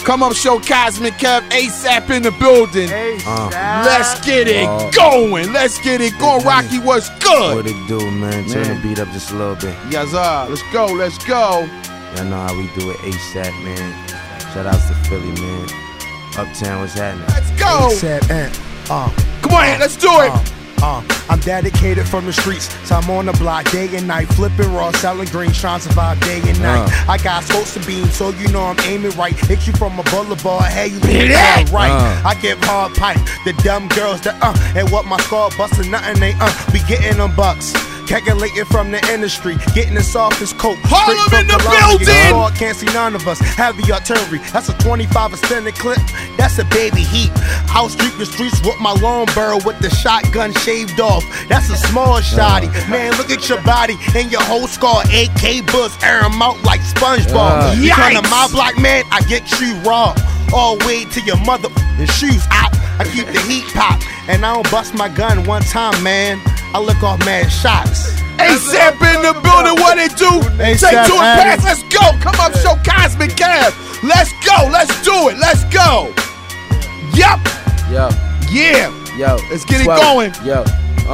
Come up, show Cosmic Kev, ASAP in the building. Let's get it going. Let's get it going. Rocky, what's good? What it do, man? Turn the beat up just a little bit. Yes, sir. Let's go. Let's go. Y'all know how we do it, ASAP, man. Shout outs to Philly, man. Uptown, what's happening? Let's go. ASAP, Come on, let's do it. I'm dedicated from the streets, so I'm on the block day and night, flipping raw, selling greens, trying to survive day and night. I got scopes and beams, so you know I'm aiming right. Hit you from a boulevard, hey, you leave it right. I give hard pipe, the dumb girls, the and what my scar bustin', nothing they we getting them bucks. Calculating from the industry, getting the softest coat. Harlem in the building! Can't see none of us. Heavy artillery, that's a 25 extended clip. That's a baby heat. Out street the streets with my long barrel with the shotgun shaved off. That's a small shotty. Man, look at your body and your whole scar. AK buzz, air 'em out like SpongeBob. You come to my block, man, I get you raw. All way to your mother shoes out. I keep the heat pop, and I don't bust my gun one time, man. I look off mad shots. ASAP in the building, what it do? Take two and pass, let's go. Come up, show Cosmic Kev. Let's go, let's do it, let's go. Yup. Yo. Yeah. Yo. Let's get it going. Yo.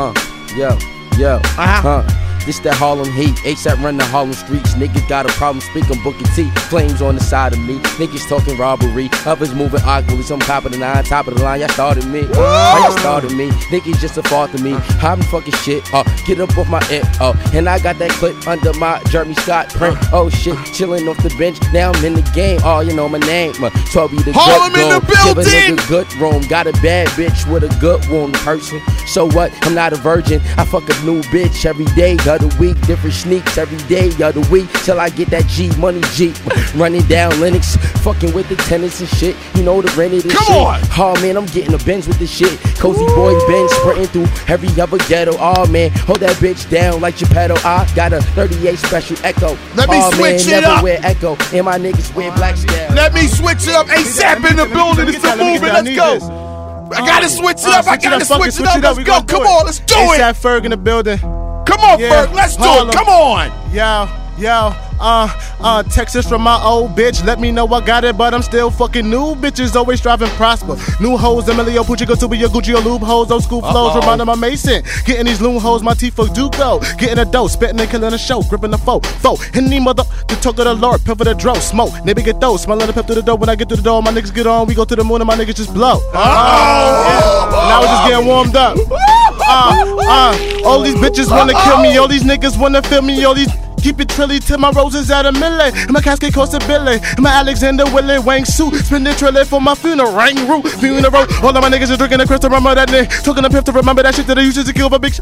Yo. This that Harlem heat, ASAP run the Harlem streets. Niggas got a problem speaking Booker T. Flames on the side of me, niggas talking robbery. Others moving awkwardly, some top of the line, top of the line. Y'all started me, y'all started me. Niggas just a fault to me. I'm fucking shit, get up off my and I got that clip under my Jeremy Scott print. Oh shit, chilling off the bench, now I'm in the game. Oh, you know my name, Toby the Harlem good in the building. Give a nigga good room, got a bad bitch with a good wound person. So what, I'm not a virgin, I fuck a new bitch every day of the week, different sneaks every day of the week, till I get that G money Jeep, running down Linux, fucking with the tenants and shit, you know the rent of this shit. Come on! Oh man, I'm getting a Benz with this shit, Cozy boy Ben sprinting through every other ghetto. Oh man, hold that bitch down like Geppetto. I got a 38 special Echo. Let me switch it never up. Wear Echo, and my niggas wear black scale. Let me switch it up. ASAP in the building, it's a movement. Let's go. I gotta switch it up. I gotta switch it up. Let's go. Come on, let's do it. ASAP Ferg in the building. Come on, Ferg. Let's do it. Come on. Yo, Texas from my old bitch. Let me know I got it, but I'm still fucking new bitches. Always striving prosper. New hoes, Emilio Pucci, Gotubia, Gucci, or lube hoes. Old school flows, reminding my Mason. Getting these loon hoes, my teeth for Duco. Getting a dough, spitting and killing a show. Gripping the foe. Hitting mother, the talk of the Lord. Pimp for the dro, smoke. Nigga get those. Smelling the pimp through the door. When I get to the door, my niggas get on. We go to the moon and my niggas just blow. Now we're just getting warmed up. All these bitches wanna kill me. All these niggas wanna feel me. All these keep it trilly till my roses at a milli. And my casket costs a billy. And my Alexander Willie Wang suit. Spend the trilly for my funeral. Funeral. All of my niggas is drinking the crystal. Remember that nigga. Talking to pimp to remember that shit that I used to kill for big shit.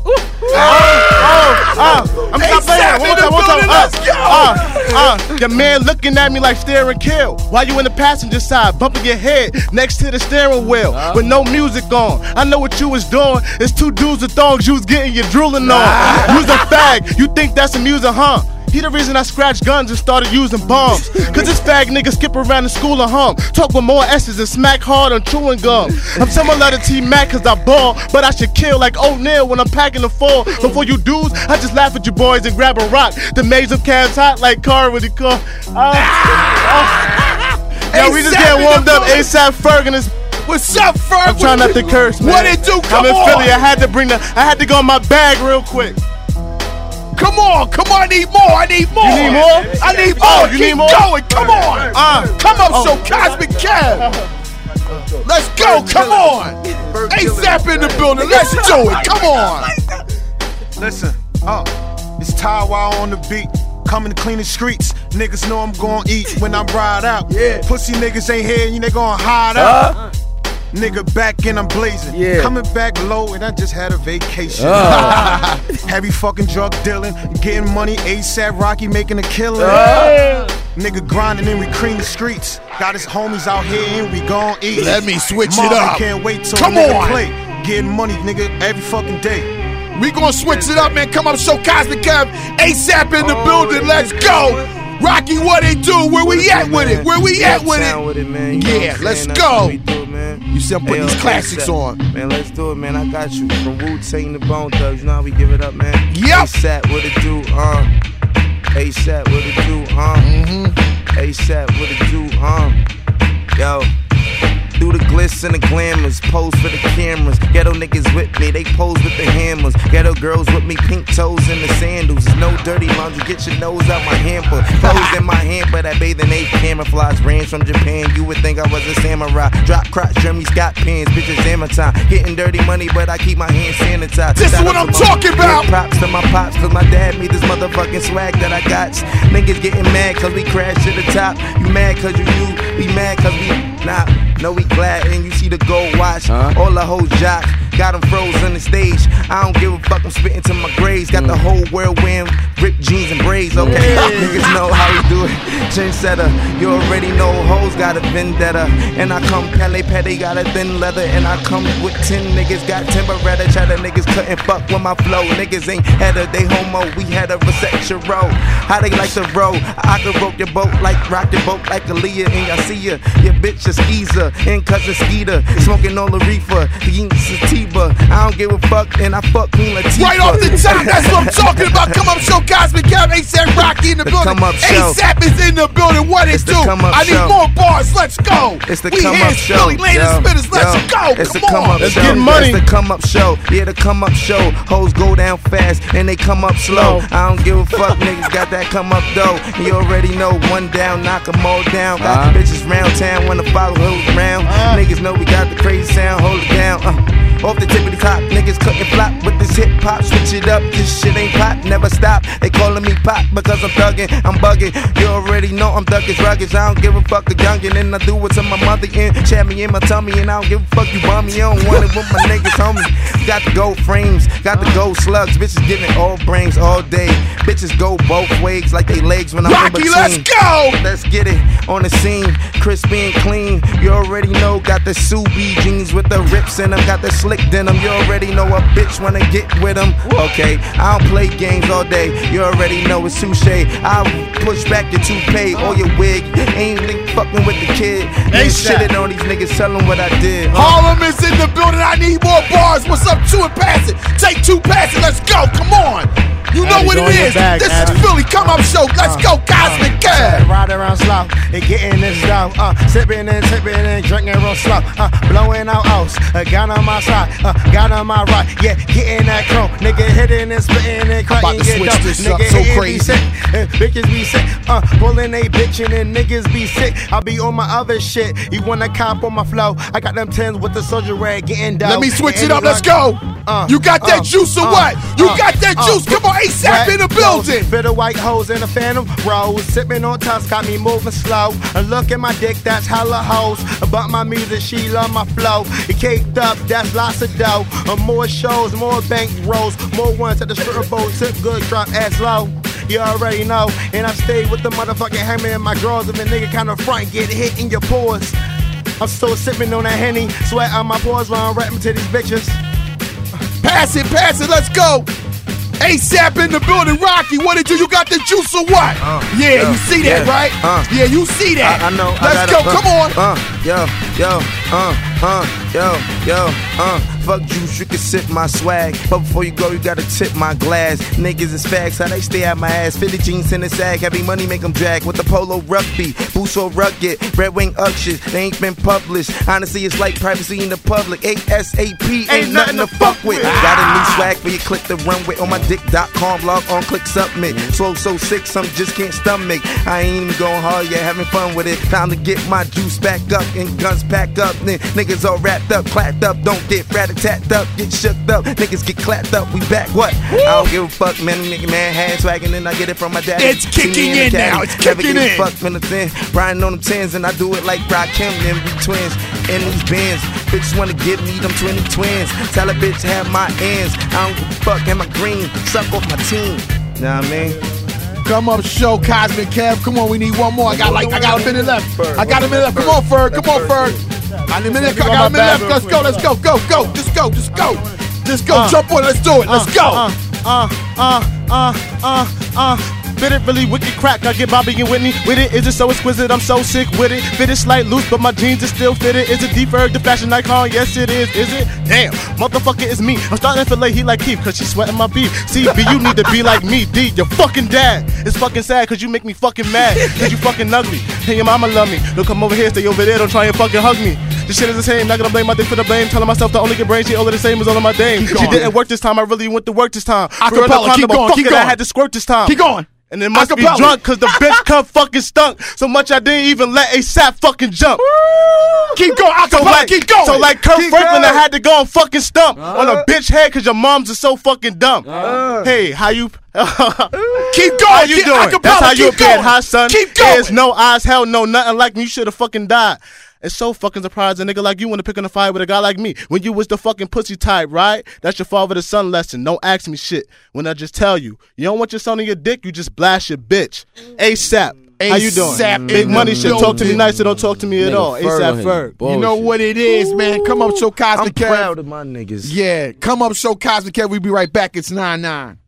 I'm stop playing. One time. Your man looking at me like stare and kill. While you in the passenger side, bumping your head next to the steering wheel with no music on. I know what you was doing. It's two dudes with thongs you was getting your drooling on. You's a fag. You think that's amusing, huh? He the reason I scratched guns and started using bombs. Cause this fag nigga skip around the school and hum. Talk with more S's and smack hard on chewing gum. I'm similar to T-Mac cause I ball, but I should kill like O'Neal when I'm packing the fall. Before you dudes, I just laugh at you boys and grab a rock. The maze of calves hot like car when he call. Yo, we just getting warmed up. ASAP Ferg and his. What's up, Ferg? I'm trying not to curse, man. What it do? Come I'm in on. Philly. I had to go in my bag real quick. Come on, I need more. You need more? I need more. You Keep need more? going. Come on. Come up, show Cosmic Kev. Let's go. Come on. ASAP in the building. Let's do it. Come on. Listen, it's Ty-Wah on the beat. Coming to clean the streets. Niggas know I'm gon' eat when I'm ride out. Pussy niggas ain't here, you they gon' hide out. Nigga back and I'm blazing. Coming back low and I just had a vacation. Heavy fucking drug dealing, getting money. ASAP Rocky making a killing. Nigga grinding and we clean the streets. Got his homies out here and we gon' eat. Let me switch it Marvin up. Can't wait till Come nigga on. play. Getting money, nigga, every fucking day. We gonna switch it up, man. Come up, show Cosmic Kev. ASAP in the building. Let's go. Rocky, what it do? Where we at with it? Where we at with it? Man. Yeah, let's go. Man. You see, I'm putting these classics on. Man, let's do it, man. I got you. From Wu-Tang to Bone Thugs. You know how we give it up, man. Yep. ASAP, what it do, ASAP, what it do, ASAP, what it do, glitz and the glamours, pose for the cameras. Ghetto niggas with me, they pose with the hammers. Ghetto girls with me, pink toes in the sandals. There's no dirty laundry, get your nose out my hamper. Clothes in my hamper, that bathing ape camouflage. Brands from Japan, you would think I was a samurai. Drop crotch, Jeremy Scott pants, bitches hammer time. Getting dirty money, but I keep my hands sanitized. This is what I'm talking about. Props to my pops, cause my dad made this motherfucking swag that I got. Niggas getting mad cause we crashed to the top. You mad cause you we mad cause we not. No, we glad and you see the gold watch. All the hoes jock, got them froze on the stage. I don't give a fuck, I'm spitting to my grades. Got the whole world wearing ripped jeans and braids, okay? Niggas know how we do it. Trendsetter, you already know hoes got a vendetta. And I come Pele, got a thin leather. And I come with 10 niggas, got Timberetta. Cheddar niggas couldn't fuck with my flow. Niggas ain't header, they homo, we had a reception row. How they like to roll? I could rope your boat like rock your boat like Aaliyah. And y'all see ya, your bitch is Skeezer and cousin Skeeter. Smoking all the reefer, eating sativa. I don't give a fuck and I fuck Queen Latifah. Right off the top, that's what I'm talking about. Come up show, Cosmic Kev, ASAP Rocky in the building. Come up show. ASAP is in the building, what it do? I need more bars, let's go. It's the come up show. Philly Landon Spitters, let's go. It's the come come on. up Let's show. get money. It's the come up show. Yeah, the come up show. Hoes go down fast and they come up slow. I don't give a fuck, niggas got that come up though. You already know, one down, knock them all down. Got the bitches round town, wanna follow hoes round. Niggas know we got the crazy sound, hold it down. Off the tip of the top, niggas couldn't flop with this hip hop. Switch it up, this shit ain't pop, never stop. They calling me pop because I'm thuggin', I'm bugging. You already know I'm thuggin', rugged. I don't give a fuck a youngin', and I do it to my mother in. Chat me in my tummy, and I don't give a fuck you bum me. I don't want it with my niggas, homie. Got the gold frames, got the gold slugs. Bitches giving all brains all day. Bitches go both ways like they legs when I'm in between. Rocky, let's go! Let's get it on the scene, crispy and clean. You already know, got the Subi jeans with the rips in them, got the slick denim. You already know a bitch wanna get with them. Okay, I don't play games all day. You already know it's touche. I'll push back your toupee or your wig. Ain't fucking with the kid. Ain't shitting on these niggas, tell them what I did. Harlem is in the building, I need more bars. What's up, 2 and pass it? Take 2, pass it, let's go, come on. You know what it is. This is Philly Come Up Show. Let's go, Cosmic Kev. Ride around slow and getting this dough. Sipping and tipping and drinking real slow. Blowing out O's. Got on my side, got on my right. Yeah, getting that chrome. Nigga hitting and spitting and cutting. I'm about to switch this up nigga so crazy. Bitches be sick. Pulling they bitchin' and niggas be sick. I be on my other shit. You wanna cop on my flow? I got them 10s with the soldier rag getting dough. Let me switch it up. Let's go. You got that juice or what? You got that juice. Come on, ASAP in the building. Fit of white hoes in a Phantom Rose. Sipping on tops got me moving slow. And look at my dick, that's hella hoes. About my music, she love my flow. It caked up, that's lots of dough. More shows, more bank rolls. More ones at the strip boat. Tip good, drop ass low. You already know. And I stay with the motherfucking hammer and my girls. If a nigga kinda front, get hit in your pores. I'm still sipping on that Henny. Sweat on my pores while I'm rapping to these bitches. Pass it, let's go. ASAP in the building, Rocky, what it do? You got the juice or what? Yeah, you see that, right? Yeah, you see that. I know. Let's go, come on. Fuck juice, you can sip my swag. But before you go, you gotta tip my glass. Niggas is fags, how they stay at my ass. Fitted jeans in the sag, heavy money make them drag. With the polo rugby, boots so rugged. Red wing ushers, they ain't been published. Honestly, it's like privacy in the public. ASAP, ain't nothing to fuck with. Got a new swag for you, click the runway on my dick.com. Log on, click submit. Slow, so sick, some just can't stomach. I ain't even going hard yet, having fun with it. Time to get my juice back up and guns pack up. Then niggas all wrapped up, clapped up, don't get rat-a-tat up, get shook up. Niggas get clapped up, we back, what? I don't give a fuck, man, nigga, man, hand swagging and I get it from my daddy. It's kicking in now, it's kicking in. Never give a fuck, man, the thing. Riding on them 10s and I do it like Rakim, them we twins. In these bands, bitches wanna give me them 20 twins. Tell a bitch have my ends, I don't give a fuck, have my green, suck off my team. Know what I mean? Come up, show Cosmic Kev. Come on, we need one more. I got a minute left. Come on, Ferg. Come on, Ferg. I got a minute left. Let's go. Just go. Jump on. Let's do it. Let's go. Fit it really wicked crack, I get Bobby and Whitney with it. Is it so exquisite? I'm so sick with it. Fit it slight loose, but my jeans is still fitted. Is it D-Ferg, the fashion icon? Yes, it is. Is it? Damn, motherfucker, it's me. I'm starting to feel like he like Keith, cause she's sweating my beef. CB, you need to be like me. D, your fucking dad. It's fucking sad, cause you make me fucking mad. Cause you fucking ugly. And your mama love me. Don't come over here, stay over there, don't try and fucking hug me. This shit is the same. Not gonna blame my dick for the blame. Telling myself to only get brains. She all of the same as all of my dame. She didn't work this time. I really went to work this time. Acapella, keep going, keep going. I had to squirt this time. Keep going. And it must be drunk cause the bitch come fucking stunk. So much I didn't even let ASAP fucking jump. Keep going, acapella, keep going. So like Kurt Franklin, I had to go and fucking stump on a bitch head cause your moms are so fucking dumb. Hey, how you... Keep going. How you doing? That's how you appeared, huh, son? Keep going. There's no eyes, hell no, nothing like me. You should have fucking died. It's so fucking surprising a nigga like you wanna pick on a fight with a guy like me when you was the fucking pussy type, right? That's your father to son lesson. Don't ask me shit when I just tell you. You don't want your son on your dick, you just blast your bitch. ASAP. How you doing? Big money shit. Talk to me nice or don't talk to me at all. ASAP Ferg. You know what it is, man. Come up, show Cosmic Kev. I'm proud of my niggas. Yeah, come up, show Cosmic Kev. We be right back. It's 9-9.